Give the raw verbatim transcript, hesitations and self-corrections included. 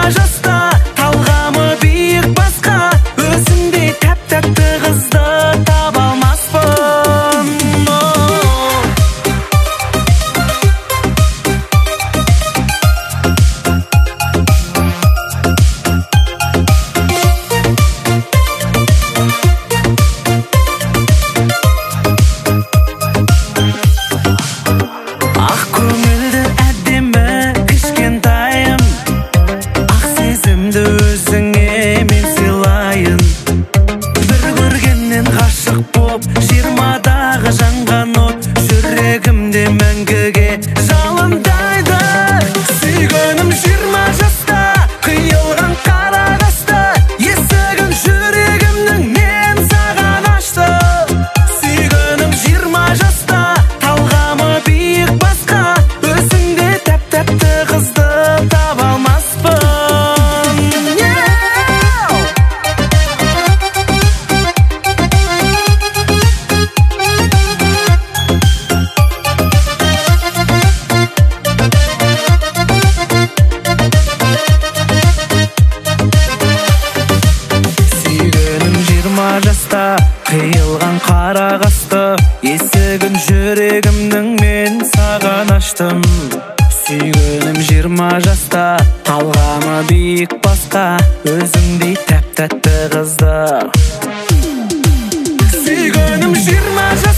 жаста, талғамы биік басқа, өзіңдей тәп-тәтті қызды таба алмаспын. Ақ көңілді әдемі кішкентайым, ақ сезімді өзіңе мен сыйлайын. Бір көргеннен ғашық боп, жиырмадағы жанған от, жүрегімде мәңгіге жалындайды. Сүйгенім жиырма жаста, қиылған қара қасты, есігін жүрегімнің мен саған ашты. Сүйгенім жиырма жаста, талғамы биік басқа, өзіңде тәп-тәтті қызды таба алмаспын. Сүйгенім жиырма жаста, қиылған қара қасты, есігін жүрегімнің мен саған аштым. Сүйгенім жиырма жаста, талғамы биік басқа, өзіңдей тәп-тәтті қызды. Сүйгенім жиырма жаста,